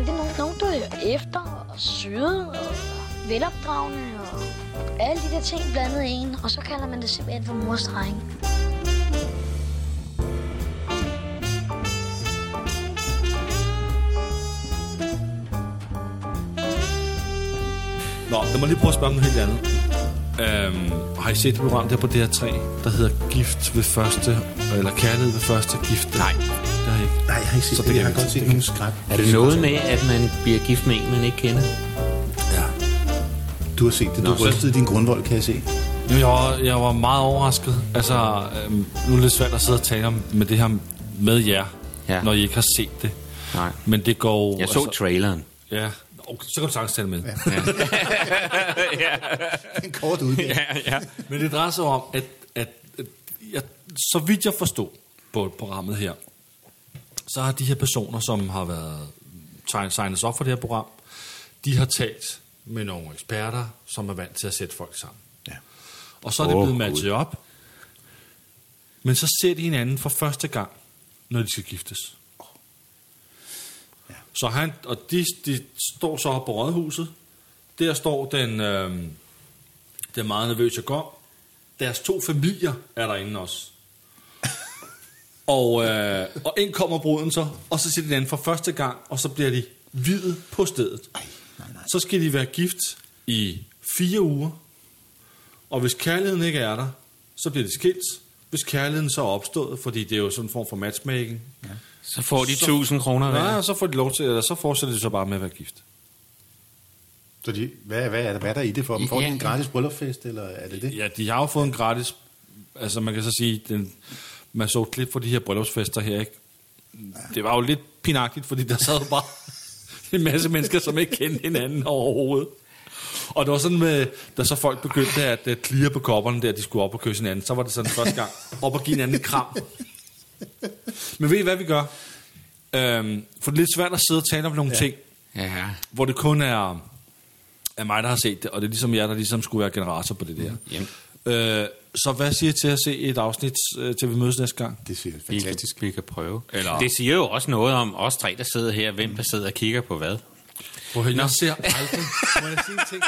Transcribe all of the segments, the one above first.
det er nogen, der er efter og søde og velopdragende og alle de der ting blandet i en. Og så kalder man det simpelthen for mors drenge. Nå, lad mig lige prøve at spørge om noget helt andet. Har I set det program der på DR3, der hedder Gift ved første, eller Kærlighed ved første gift? Nej. Det har jeg ikke. Nej, jeg har ikke set det. Jeg har godt set nogle skræk. Er det noget med, at man bliver gift med en, man ikke kender? Ja. Du har set det. Du rystede din grundvold, kan jeg se. Jeg var meget overrasket. Altså, nu er det lidt svært at sidde og tale om med det her med jer, når I ikke har set det. Nej. Men det går... Jeg så traileren. Ja. Okay, så kan du sagtens tale med. Ja. En kort udgave. Ja. Men det drejer sig om, at så vidt jeg forstod på programmet her, så har de her personer, som har været signet op for det her program, de har talt med nogle eksperter, som er vant til at sætte folk sammen. Ja. Og så er det blevet matchet op. Men så ser de hinanden for første gang, når de skal giftes. Ja. Så de står så op på rådhuset. Der står den meget nervøse gom. Deres 2 familier er derinde også. Og ind kommer bruden så, og så siger de anden for første gang, og så bliver de viet på stedet. Nej. Så skal de være gift i 4 uger. Og hvis kærligheden ikke er der, så bliver de skilt. Hvis kærligheden så er opstået, fordi det er jo sådan en form for matchmaking. Ja. Så får de 1.000 kroner hver. Ja, så får de lov til, eller så fortsætter de så bare med at være gift. Så hvad er der i det for dem? Får de en gratis bryllupsfest, eller er det det? Ja, de har jo fået en gratis... Altså, man kan så sige, man så et klip for de her bryllupsfester her, ikke? Det var jo lidt pinagtigt, fordi der sad bare en masse mennesker, som ikke kendte hinanden overhovedet. Og det var sådan med, da så folk begyndte at klire på kopperne der, de skulle op og kysse hinanden, så var det sådan første gang op og give hinanden en kram. Men ved I, hvad vi gør? For det er lidt svært at sidde og tale om nogle ting, hvor det kun er mig, der har set det, og det er ligesom jer, der ligesom skulle være generator på det der. Så hvad siger I til at se et afsnit, til vi mødes næste gang? Det siger fantastisk. Vi kan prøve. Eller... Det siger jo også noget om os 3, der sidder her, hvem der sidder og kigger på hvad. Jeg ser aldrig... Må jeg sige en ting?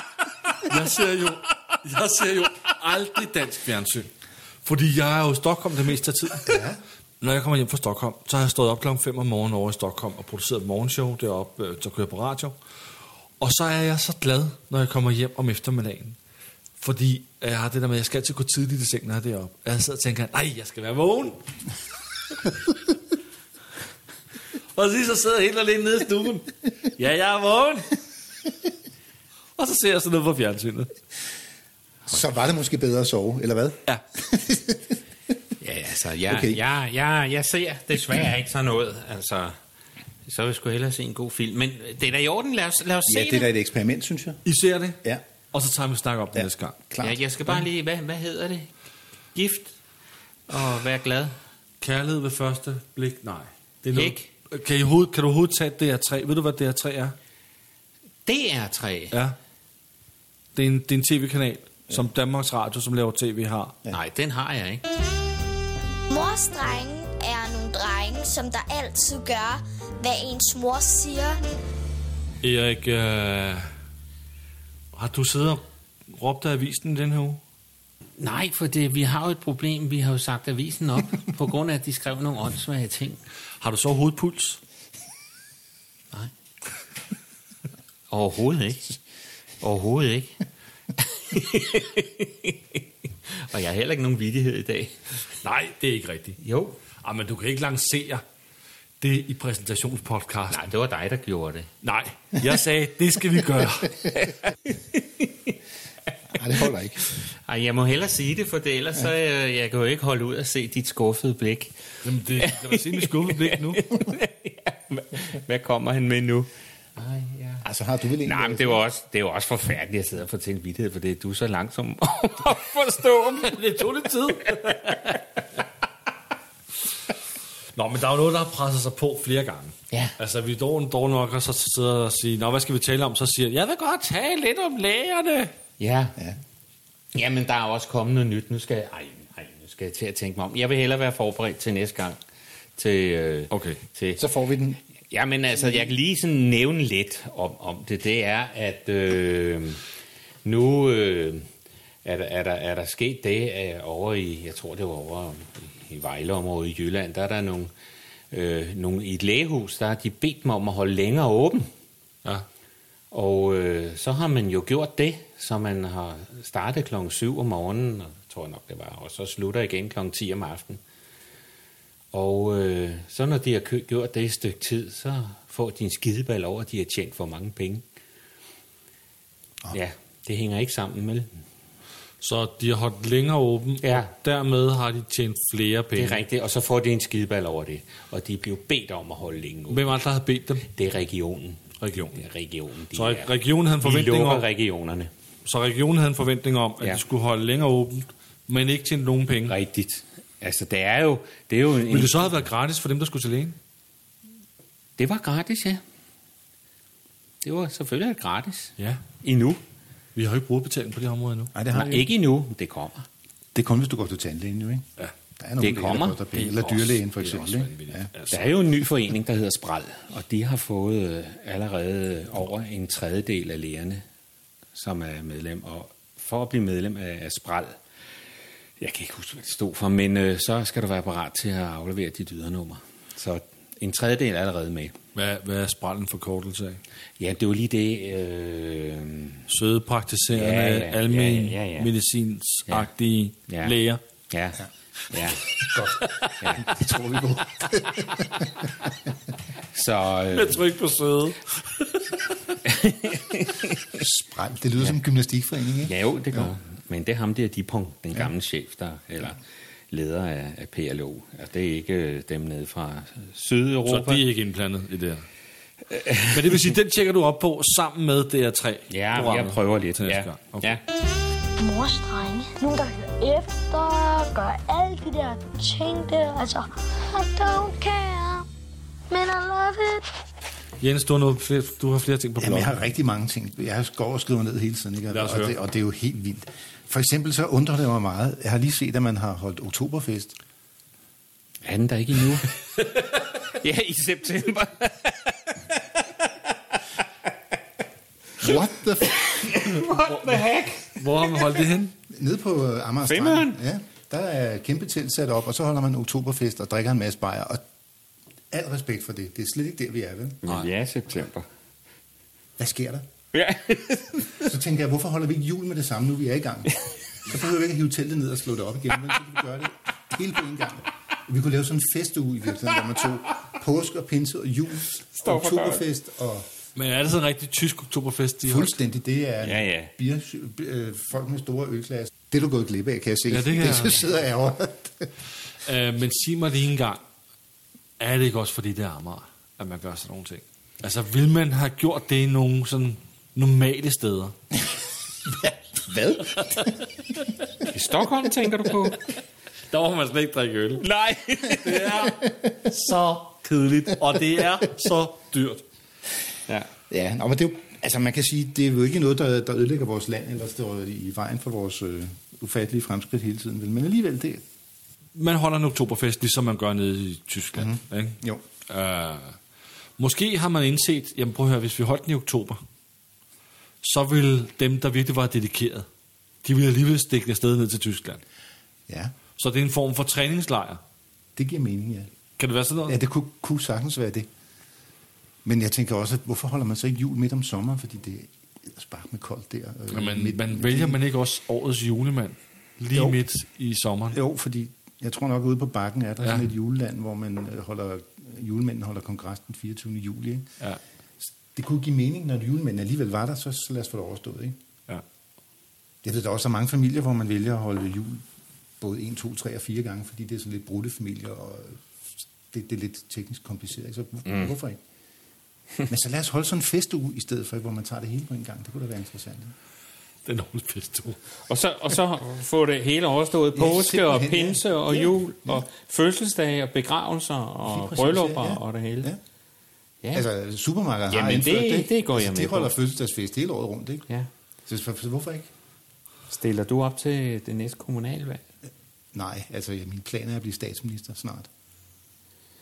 Jeg ser jo aldrig dansk fjernsyn. Fordi jeg er jo i Stockholm det meste af tiden. Ja. Når jeg kommer hjem fra Stockholm, så har jeg stået op klokken 5 om morgenen over i Stockholm og produceret et morgenshow deroppe, så kører på radio. Og så er jeg så glad, når jeg kommer hjem om eftermiddagen. Fordi jeg har det der med, at jeg skal altid gå tidligt i seng, når jeg er deroppe. Jeg sidder og tænker, nej, jeg skal være vågen. Og så sidder jeg helt alene nede i stuen. Ja, jeg er vågen. Og så ser jeg sådan noget på fjernsynet. Så var det måske bedre at sove, eller hvad? Ja. Ja, altså, jeg ser desværre ikke sådan noget. Altså, så vil jeg sgu hellere se en god film. Men det er da i orden, lad os se det. Ja, det er da et eksperiment, synes jeg. I ser det? Ja. Og så tager vi snak om det næste gang. Klart. Ja, jeg skal bare lige, hvad hedder det? Gift og være glad. Kærlighed ved første blik? Nej. Det er ikke. Kan du overhovedet tage DR3? Ved du, hvad DR3 er? DR3? Ja. Det er en tv-kanal, som Danmarks Radio, som laver tv, har. Ja. Nej, den har jeg ikke. Mors drenge er nogle drenge, som der altid gør, hvad ens mor siger. Erik, har du siddet og råbt af avisen den her uge? Nej, for vi har jo et problem. Vi har jo sagt avisen op, på grund af, at de skrev nogle åndssvage ting. Har du så overhovedet puls? Nej. Overhovedet ikke. Og jeg har heller ikke nogen vittighed i dag. Nej, det er ikke rigtigt. Jo. Men du kan ikke lancere det i præsentationspodcast. Nej, det var dig, der gjorde det. Nej, jeg sagde, det skal vi gøre. Nej, det holder ikke. Ej, jeg må hellere sige det, for det, ellers så jeg kan jo ikke holde ud at se dit skuffede blik. Jamen, det kan du se mit skuffede blik nu? Hvad kommer han med nu? Altså, har du vel en... Nej, men det er jo også forfærdeligt at sidde og fortælle vittighed, for det er du så langsom at forstå. Det tog lidt tid. Nå, men der er jo noget, der har presset sig på flere gange. Ja. Altså, vi dår nok og så sidder og siger, nå, hvad skal vi tale om? Så siger jeg vil godt tale lidt om lægerne. Ja. Jamen, der er også kommet noget nyt. Nu skal jeg til at tænke mig om. Jeg vil hellere være forberedt til næste gang. Okay. Så får vi den Ja, men altså, jeg kan lige sådan nævne lidt om det. Det er, at nu er der sket det over i, jeg tror det var over i Vejleområdet i Jylland, der er der nogle i et lægehus, der har de bedt mig om at holde længere åben. Ja. Og så har man jo gjort det, så man har startet klokken 7 om morgenen, og tror jeg nok det var, og så slutter igen klokken 10 om aftenen. Og så når de har gjort det et stykke tid, så får de en skideball over, at de har tjent for mange penge. Ja, det hænger ikke sammen med. Så de har holdt længere åben, Ja. og dermed har de tjent flere penge. Det er rigtigt, og så får de en skideball over det. Og de bliver bedt om at holde længe åben. Hvem var det, der havde bedt dem? Det er regionen. Regionen. Det er regionen. Så regionen havde en forventning om, regionerne. så regionen havde en forventning om, at de skulle holde længere åbent, men ikke tjene nogen penge. Rigtigt. Altså, det er jo en... Ville det så have været gratis for dem, der skulle til lægen? Det var gratis, ja. Det var selvfølgelig gratis. Ja. Endnu. Vi har jo ikke brugerbetaling på det område endnu. Nej, det har Nej, vi ikke endnu. Det kommer. Det er kun, hvis du går til tandlægen, jo, ikke? Ja. Der er nogle Det kommer. læger, der penge. Eller dyrlægen, for eksempel. Det er også Ikke? vanvittigt. Ja. Altså, Der er jo en ny forening, der hedder Spral, og de har fået allerede over en tredjedel af lægerne, som er medlem. Og for at blive medlem af Spral, jeg kan ikke huske, hvad det stod for, men så skal du være parat til at aflevere dit ydernummer. Så en tredjedel er allerede med. hvad er sprallen forkortelse af? Ja, det var lige det... Søde praktiserende, almen medicinsagtige læger. Ja. Godt. Ja, det tror vi på. Så... Jeg tror ikke på søde. Spræl, det lyder som en gymnastikforening, ikke? Ja, jo, det gør. Men det er ham der, Dipong, den gamle chef, der, eller leder af PLO. Altså, det er ikke dem nede fra Sydeuropa. Så de er ikke indblandet i det her. Men det vil sige, den tjekker du op på sammen med DR3? Ja, jeg prøver lidt. Ja. Okay. Ja. Mors drenge. Nogen, der hører efter, gør alle de der ting der. Altså, I don't care, men I love it. Jens, du har flere ting på bloggen. Jamen, jeg har rigtig mange ting. Jeg går og skriver ned hele tiden, ikke? Og det er jo helt vildt. For eksempel så undrer det mig meget. Jeg har lige set, at man har holdt oktoberfest. Er den der ikke endnu? Ja, i september. What the heck? Hvor har man holdt det hen? Nede på Amager Strand. Ja, der er kæmpe telt sat op, og så holder man oktoberfest og drikker en masse bajer. Og al respekt for det. Det er slet ikke der, vi er, vel? Men ja, september. Hvad sker der? Ja. Så tænker jeg, hvorfor holder vi ikke jul med det samme, nu vi er i gang? Så behøver vi ikke at hive teltet ned og slå det op igen, men så kan vi gøre det hele på en gang. Vi kunne lave sådan en festuge i virkeligheden, hvor man tog påske og pinse og jul, oktoberfest og... Men er det sådan en rigtig tysk oktoberfest? Fuldstændig, det er Ja. folk med store ølglas. Det er du gået glip af, kan jeg se. Ja, det kan så sidder jeg over. Men sig mig lige en gang, er det ikke også fordi det er Amager, at man gør sådan nogle ting? Altså, vil man have gjort det i nogle sådan normale steder? Hvad? I Stockholm, tænker du på? Der må man slet ikke drikke øl. Nej. Det er så kedeligt, og det er så dyrt. Ja. Ja, men det er jo, altså man kan sige, det er jo ikke noget, der ødelægger vores land, eller står i vejen for vores ufattelige fremskridt hele tiden, vel? Men alligevel det. Man holder en oktoberfest, ligesom man gør nede i Tyskland. Mm-hmm. Ikke? Jo. Måske har man indset, jamen prøv at høre, hvis vi holdt den i oktober, så vil dem, der virkelig var dedikeret, de ville alligevel stikke afsted ned til Tyskland. Ja. Så det er en form for træningslejr. Det giver mening, ja. Kan det være sådan noget? Ja, det kunne sagtens være det. Men jeg tænker også, at hvorfor holder man så ikke jul midt om sommeren, fordi det er spark med koldt der. Men vælger man ikke også årets julemand lige midt i sommeren? Jo, fordi jeg tror nok, ude på bakken er der sådan et juleland, hvor man julemænden holder kongres den 24. juli. Ikke? Ja. Det kunne give mening, når julemænden alligevel var der, så lad os få det overstået. Ikke? Ja. Jeg ved, der er også mange familier, hvor man vælger at holde jul både 1, 2, 3 og 4 gange, fordi det er sådan lidt brudte familier, og det er lidt teknisk kompliceret. Så hvorfor ikke? Men så lad os holde sådan en festuge i stedet for, hvor man tager det hele på en gang. Det kunne da være interessant. Den festuge. Og så få det hele overstået. Påske og pinse og jul og fødselsdage og begravelser og bryllupper og det hele. Ja. Altså, supermarkedet har indført det går jeg med de holder fødselsdagsfest hele året rundt, ikke? Ja. Så hvorfor ikke? Stiller du op til det næste kommunalvalg? Nej, altså min plan er at blive statsminister snart.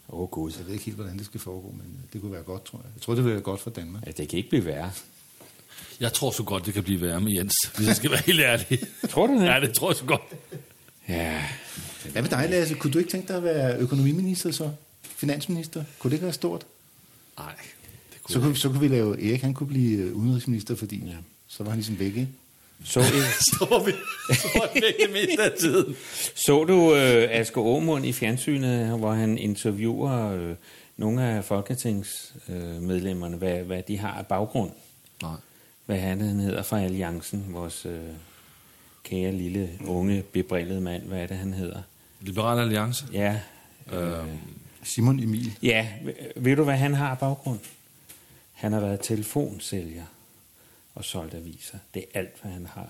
Gud. Jeg ved ikke helt, hvordan det skal foregå, men det kunne være godt, tror jeg. Jeg tror, det vil være godt for Danmark. Ja, det kan ikke blive værre. Jeg tror så godt, det kan blive værre med Jens, hvis jeg skal være helt ærlig. Tror du det? Ja, det tror jeg så godt. Ja. Hvad med dig, Lasse? Kunne du ikke tænke dig at være økonomiminister så? Finansminister? Kunne det ikke være stort? Nej, det kunne Så kunne vi lave Erik, han kunne blive udenrigsminister, fordi så var han ligesom væk, ikke? Så var vi væk det meste af tiden. Så du Asger Aamund i fjernsynet, hvor han interviewer nogle af folketingsmedlemmerne, hvad de har af baggrund? Nej. Hvad han hedder fra Alliancen, vores kære lille unge bebrillede mand, hvad er det han hedder? Liberal Alliance? Ja. Simon Emil. Ja, ved du hvad han har af baggrund? Han har været telefonsælger og solgt aviser. Det er alt, hvad han har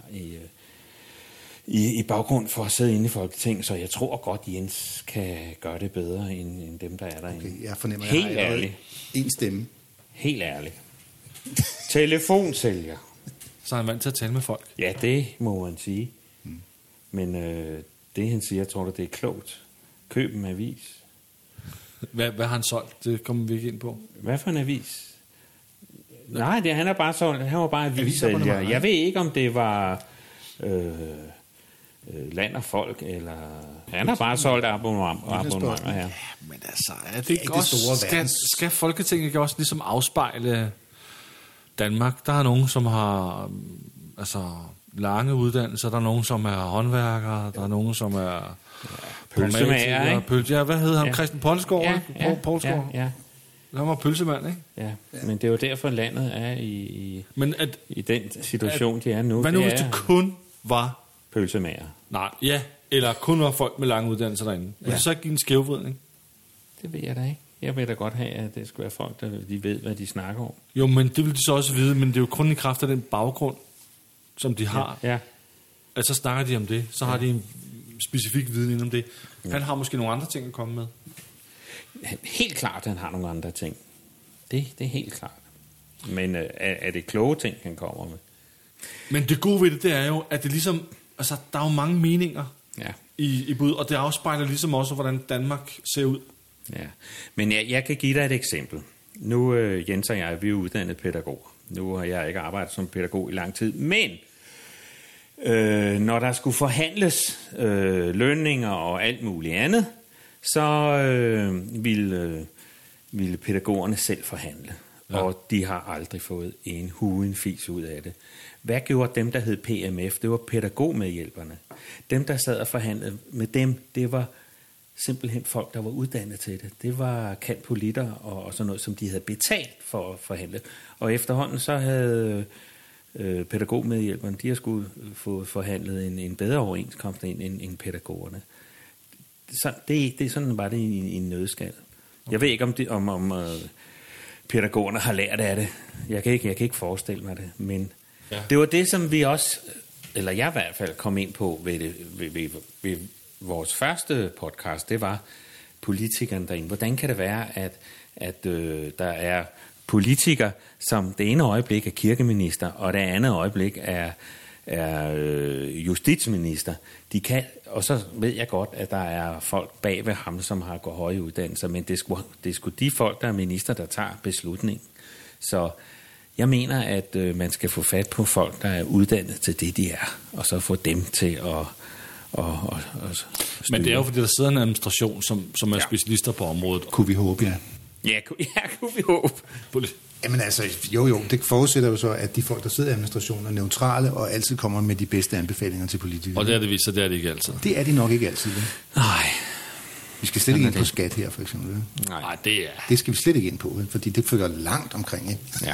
i baggrund for at sidde inde i Folketinget, så jeg tror godt, Jens kan gøre det bedre end dem, der er derinde. Okay, jeg fornemmer, Helt jeg har ærligt. En stemme. Helt ærligt. Telefonsælger. Så er han vant til at tale med folk. Ja, det må man sige. Men det, han siger, tror du, det er klogt. Køb en avis. Hvad har han solgt? Det kommer vi ikke ind på. Hvad for en avis? Nej, han er bare solgt. Han var bare avissælger. Jeg ved ikke, om det var Land og Folk, eller... Han har bare solgt abonnementer her. Men altså, er det ikke også... Skal Folketinget ikke også ligesom afspejle Danmark? Der er nogen, som har lange uddannelser. Der er nogen, som er håndværkere. Der er nogen, som er... Pølsemager, ikke? Ja, hvad hedder han? Christian Poulsgaard? Poulsgaard? Ja. Han var pølsemand, ikke? Ja, men det er jo derfor, landet er i den situation, de er nu. Hvad nu, hvis det kun var... Pølsemager? Nej, ja. Eller kun var folk med lange uddannelser derinde. Vil det så ikke give en skævvridning? Det ved jeg da ikke. Jeg vil da godt have, at det skal være folk, der de ved, hvad de snakker om. Jo, men det vil de så også vide, men det er jo kun i kraft af den baggrund, som de har. Ja. At så snakker de om det. Så har de en specifik viden om det. Han har måske nogle andre ting at komme med. Helt klart, han har nogle andre ting. Det er helt klart. Men er det kloge ting, han kommer med? Men det gode ved det er jo, at det ligesom... Altså, der er jo mange meninger i bud, og det afspejler ligesom også, hvordan Danmark ser ud. Ja, men jeg kan give dig et eksempel. Nu, Jens og jeg, vi er uddannet pædagoger. Nu har jeg ikke arbejdet som pædagog i lang tid, men når der skulle forhandles lønninger og alt muligt andet, så ville pædagogerne selv forhandle. Ja. Og de har aldrig fået en fis ud af det. Hvad gjorde dem, der hed PMF? Det var pædagogmedhjælperne. Dem, der sad og forhandlede med dem, det var simpelthen folk, der var uddannet til det. Det var cand.politter og sådan noget, som de havde betalt for at forhandle. Og efterhånden så havde pædagogmedhjælperne, de har skulle få forhandlet en bedre overenskomst end pædagogerne. Så det er sådan bare det i en nødskal. Okay. Jeg ved ikke, om pædagogerne har lært af det. Jeg kan ikke forestille mig det, men det var det, som vi også, eller jeg i hvert fald kom ind på ved vores første podcast, det var politikerne derinde. Hvordan kan det være, at der er politikere, som det ene øjeblik er kirkeminister, og det andet øjeblik er justitsminister. De kan, og så ved jeg godt, at der er folk bag ved ham, som har gået høje uddannelser, men det er sgu de folk, der er minister, der tager beslutningen. Så jeg mener, at man skal få fat på folk, der er uddannet til det, de er, og så få dem til at men det er jo, fordi der sidder en administration, som er specialister på området. Kunne vi håbe, ja. Ja, kunne vi håbe. Jamen altså, jo, det forudsætter jo så, at de folk, der sidder i administrationen, er neutrale og altid kommer med de bedste anbefalinger til politikere. Og det er det vist, så det er det ikke altid. Det er de nok ikke altid. Nej. Vi skal slet ikke ind på skat her, for eksempel. Nej, det er... Det skal vi slet ikke ind på, fordi det følger langt omkring, ikke? Ja.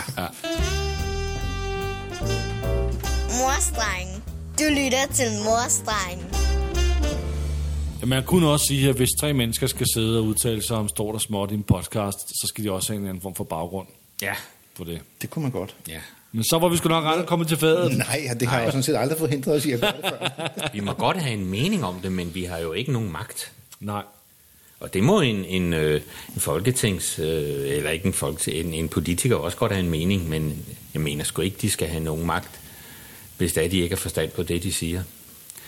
Morstreng. Du lytter til Morstreng. Ja, man kunne også sige, at hvis 3 mennesker skal sidde og udtale sig om stort og småt i en podcast, så skal de også have en anden form for baggrund. Ja. På det. Det kunne man godt. Ja. Men så var vi sgu nok ret kommet til fadet. Nej, det har jeg jo sådan set aldrig forhindret os i at gøre det før. Vi må godt have en mening om det, men vi har jo ikke nogen magt. Nej. Og det må en eller ikke en politiker også godt have en mening, men jeg mener sgu ikke, de skal have nogen magt, hvis de ikke har forstand på det, de siger.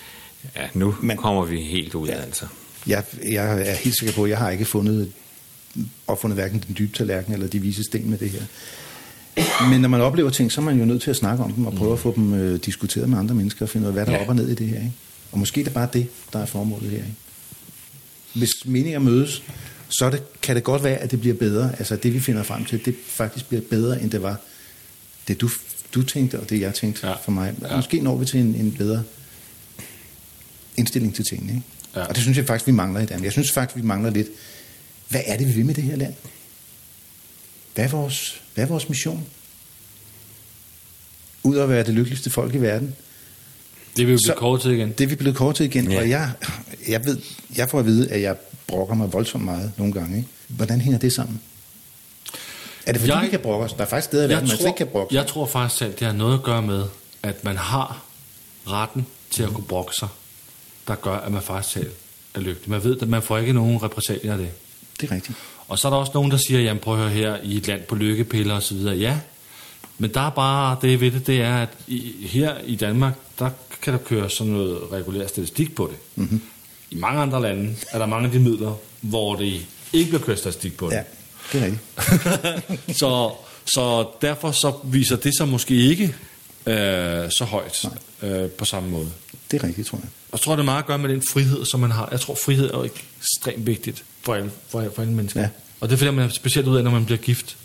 Ja, nu kommer vi helt ud af altså. Jeg er helt sikker på, at jeg har ikke fundet opfundet hverken den dybe tallerken eller de vise sten med det her. Men når man oplever ting, så er man jo nødt til at snakke om dem og prøve at få dem diskuteret med andre mennesker og finde ud af, hvad der er op og ned i det her. Ikke? Og måske er det bare det, der er formålet her. Ikke? Hvis meninger mødes, så kan det godt være, at det bliver bedre. Altså det, vi finder frem til, det faktisk bliver bedre, end det var det, du tænkte, og det, jeg tænkte for mig. Måske når vi til en bedre indstilling til tingene. Ikke? Ja. Og det synes jeg faktisk, vi mangler i Danmark. Jeg synes faktisk, vi mangler lidt. Hvad er det, vi vil med det her land? Hvad er vores mission? Ud at være det lykkeligste folk i verden. Det er vi blevet kort til igen. Det er vi blevet kort til igen. Ja. Og jeg får at vide, at jeg brokker mig voldsomt meget nogle gange. Ikke? Hvordan hænger det sammen? Er det fordi, vi kan brokke os? Der er faktisk steder i verden, man ikke kan brokke sig. Jeg tror faktisk, at det har noget at gøre med, at man har retten til at kunne brokke sig, der gør, at man faktisk selv er lykkelig. Man ved, at man får ikke nogen repræsalier af det. Det er rigtigt. Og så er der også nogen, der siger, jamen prøv at høre her, i et land på lykkepiller og så videre. Ja, men der er bare det ved det, det er, at her i Danmark, der kan der køre sådan noget regulær statistik på det. Mm-hmm. I mange andre lande er der mange af de midler, hvor det ikke bliver kørt statistik på det. Ja, det er rigtigt. så derfor så viser det sig måske ikke så højt på samme måde. Det er rigtigt, tror jeg. Og jeg tror, det er meget at gøre med den frihed, som man har. Jeg tror, frihed er ekstremt vigtigt for alle mennesker. Ja. Og det finder man specielt ud af, når man bliver gift.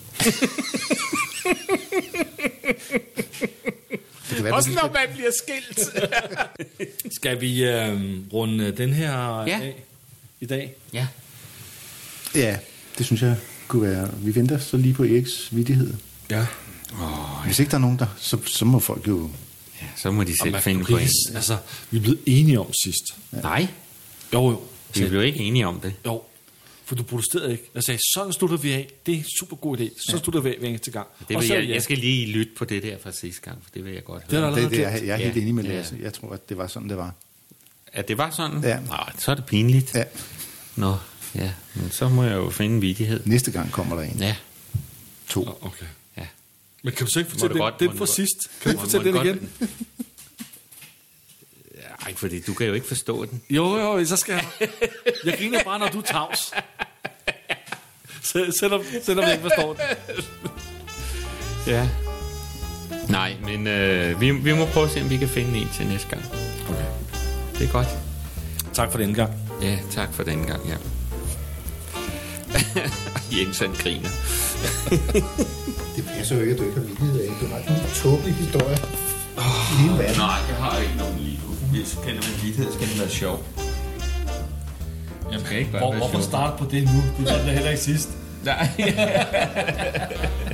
Også når man bliver skilt. Skal vi runde den her af i dag? Ja. Ja, det synes jeg kunne være. Vi venter så lige på Eriks vittighed. Ja. Hvis ikke der er nogen der, så må folk jo... Ja, så må de selv finde på en. Altså, vi er blevet enige om sidst. Ja. Nej. Jo. Vi blev ikke enige om det. Jo. For du protesterede ikke. Jeg sagde, sådan slutter vi af. Det er en super god idé. Så slutter vi af hver eneste gang. Det vil jeg skal lige lytte på det der fra sidste gang, for det vil jeg godt høre. Jeg er helt enig med Lasse. Jeg tror, at det var sådan, det var. At det var sådan? Ja. Nå, så er det pinligt. Ja. Nå, ja. Men så må jeg jo finde en vittighed. Næste gang kommer der en. Ja. 2. Okay. Ja. Men kan du så ikke fortælle den fra sidst? Kan du ikke fortælle den igen? Nej, fordi du kan jo ikke forstå den. Jo, så skal jeg griner bare, når du er tavs. Selvom jeg ikke forstår den. Ja. Nej, men vi må prøve at se, om vi kan finde en til næste gang. Okay. Det er godt. Tak for denne gang. Ja, tak for denne gang, ja. Jens han griner. Det passer jo ikke, at du ikke har vittighed af. Det var en tåbelig historie. Nej, jeg har ikke nogen lige nu. Hvis jeg kender min vittighed, skal den være sjov. Hvorfor starte på det nu? Det var det heller ikke sidst. Nej.